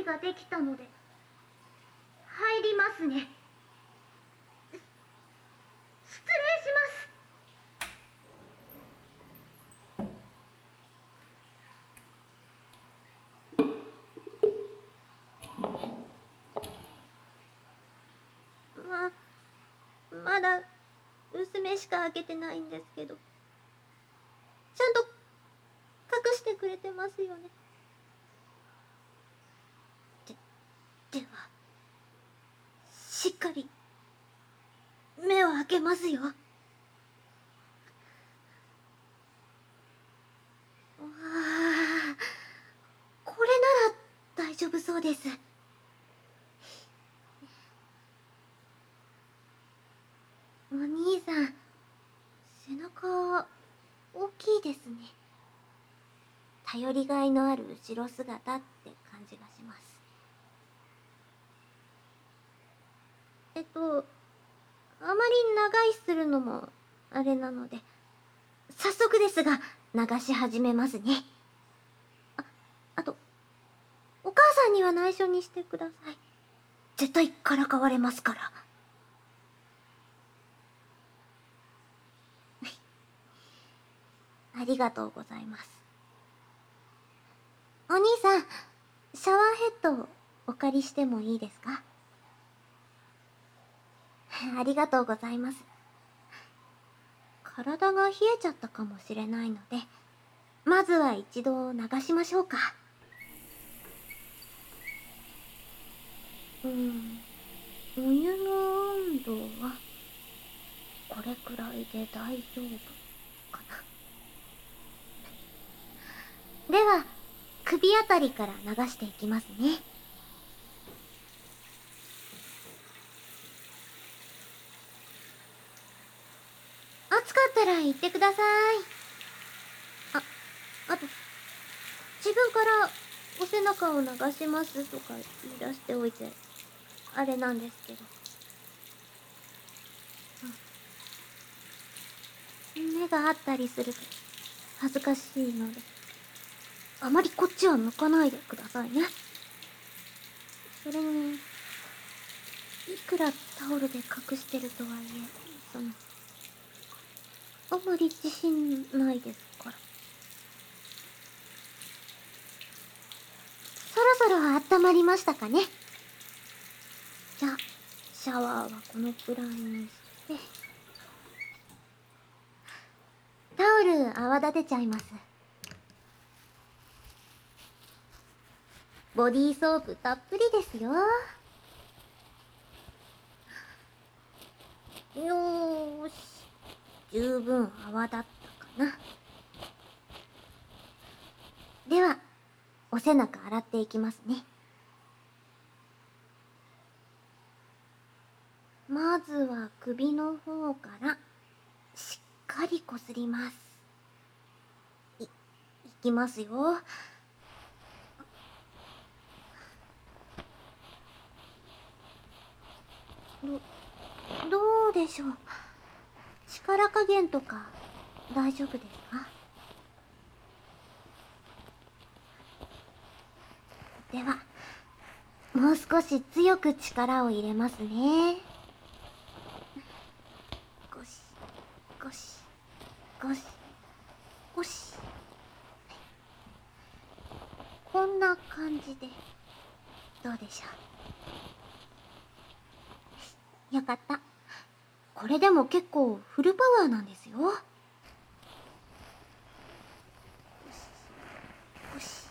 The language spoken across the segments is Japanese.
備ができたので入りますね。失礼します。まだ娘しか開けてないんですけど、ちゃんと隠してくれてますよね。ではしっかり目を開けますよ。これなら大丈夫そうです。お兄さん、背中大きいですね。頼りがいのある後ろ姿って感じがします。あまり長居するのもあれなので、早速ですが流し始めますね。あと、お母さんには内緒にしてください。絶対からかわれますから。ありがとうございます。お兄さん、シャワーヘッドお借りしてもいいですか？ありがとうございます。体が冷えちゃったかもしれないので、まずは一度流しましょうか。お湯の温度はこれくらいで大丈夫かな。では首あたりから流していきますね。暑かったら言ってください。あと、自分からお背中を流しますとか言い出しておいてあれなんですけど、目があったりすると恥ずかしいので、あまりこっちは向かないでくださいね。それに、いくらタオルで隠してるとはいえ、あまり自信ないですから。そろそろ温まりましたかね。じゃあシャワーはこのくらいにして、タオル泡立てちゃいます。ボディーソープたっぷりですよ。よーし、十分泡立ったかな。ではお背中洗っていきますね。まずは首の方からしっかりこすります。いきますよ。どうでしょう。力加減とか大丈夫ですか？ではもう少し強く力を入れますね。ゴシゴシゴシゴシ。こんな感じでどうでしょう。よかった。これでも結構フルパワーなんですよ。ゴシゴシ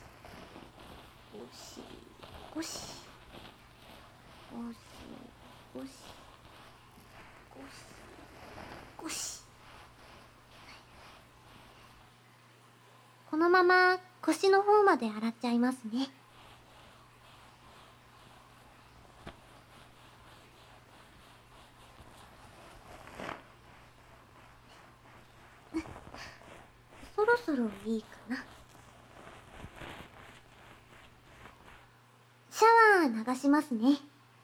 ゴシゴシゴシゴシ。このまま腰の方まで洗っちゃいますね。そろそろいいかな。シャワー流しますね。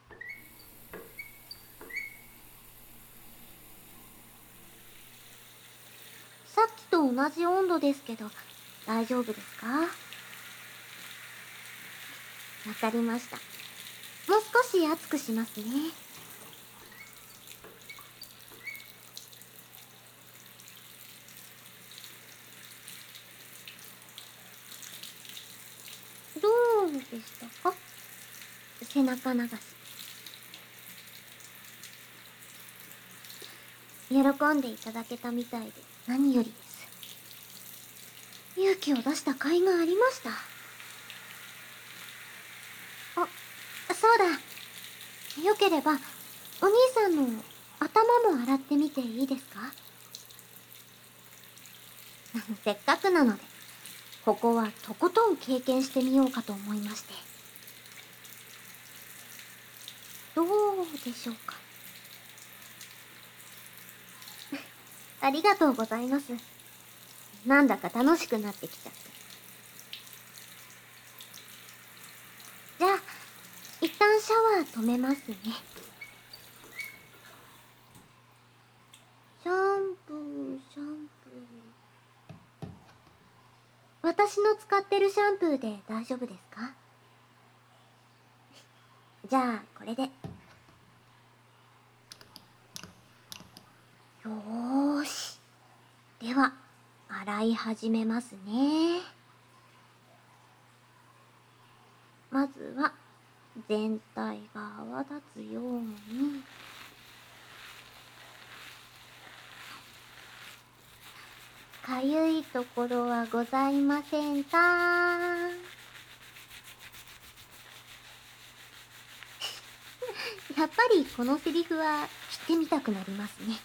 さっきと同じ温度ですけど大丈夫ですか？ わかりました。もう少し熱くしますね。どうでしたか？背中流し。喜んでいただけたみたいで何よりです。勇気を出した甲斐がありました。あ、そうだ。よければ、お兄さんの頭も洗ってみていいですか？せっかくなので、ここはとことん経験してみようかと思いまして。どうでしょうか。ありがとうございます。なんだか楽しくなってきちゃって。じゃあ、一旦シャワー止めますね。シャンプー、シャンプー。私の使ってるシャンプーで大丈夫ですか？じゃあ、これで。よーし。では、洗い始めますね。まずは、全体が泡立つように。かゆいところはございませんか？やっぱりこのセリフは知ってみたくなりますね。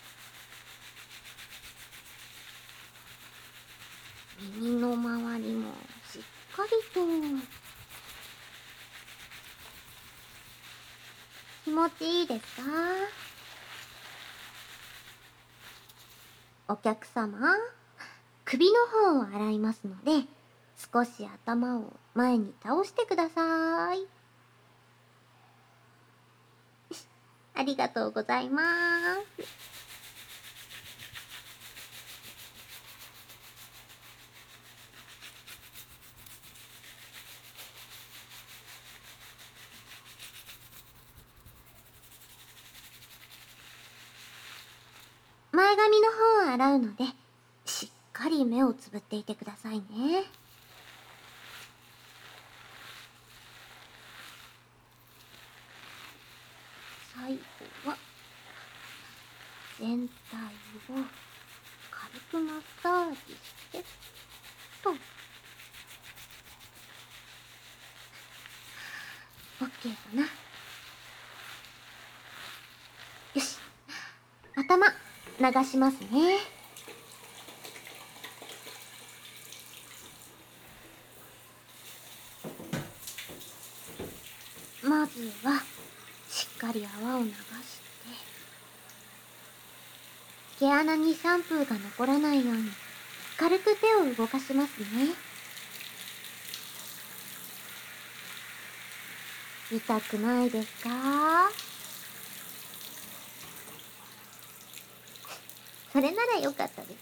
耳の周りもしっかりと。気持ちいいですか？お客様、首の方を洗いますので、少し頭を前に倒してください。ありがとうございます。前髪の方を洗うので、しっかり目をつぶっていてくださいね。最後は、全体を軽くマッサージして、と。オッケーかな。よし。頭、流しますね。まずは、しっかり泡を流して、毛穴にシャンプーが残らないように、軽く手を動かしますね。痛くないですか？それならよかったです。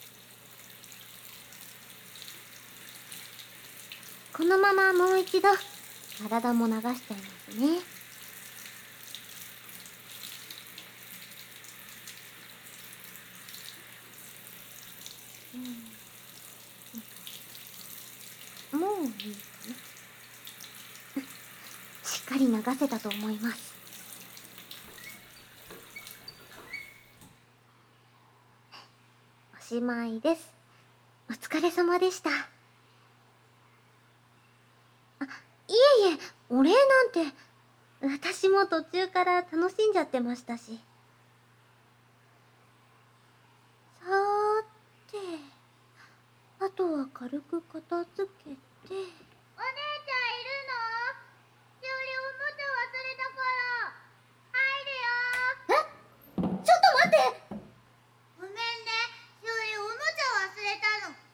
このままもう一度、体も流しちゃいますね。もういいかな。しっかり流せたと思います。おしまいです。お疲れ様でした。いえいえ、お礼なんて、私も途中から楽しんじゃってましたし。さーて、あとは軽く片付けて。お姉ちゃんいるの？しおりおもちゃ忘れたから入るよ。ちょっと待って。ごめんね、しおりおもちゃ忘れたの。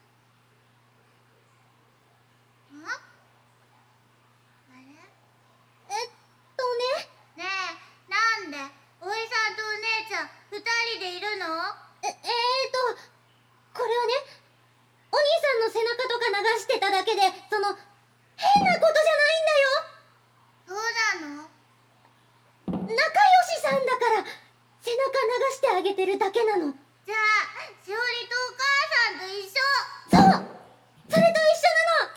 あれ？ねえ、なんでおじさんとお姉ちゃん二人でいるの？これはね、お兄さんの背中とか流してただけで、変じゃあしおりとお母さんと一緒。そう、それと一緒なの。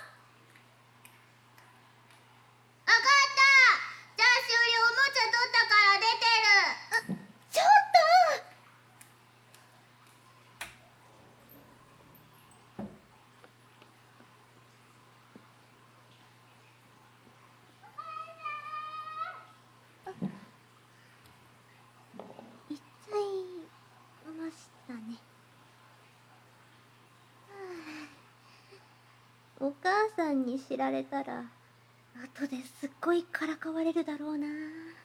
わかった。じゃあしおりおもちゃ取ったから出てる。ちょっと。行っちゃいましたね。お母さんに知られたら後ですっごいからかわれるだろうな。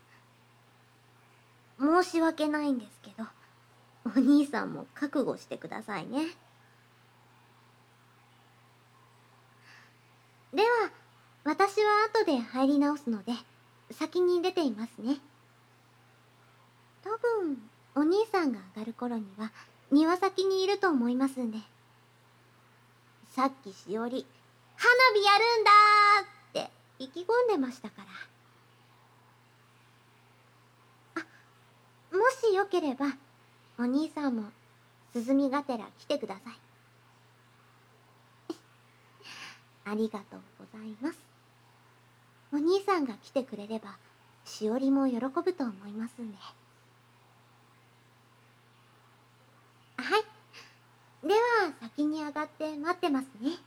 申し訳ないんですけど、お兄さんも覚悟してくださいね。では私は後で入り直すので先に出ていますね。多分お兄さんが上がる頃には庭先にいると思いますんで。さっきしおり花火やるんだーって意気込んでましたから。もしよければお兄さんも涼みがてら来てください。ありがとうございます。お兄さんが来てくれればしおりも喜ぶと思いますんで。はい、では先に上がって待ってますね。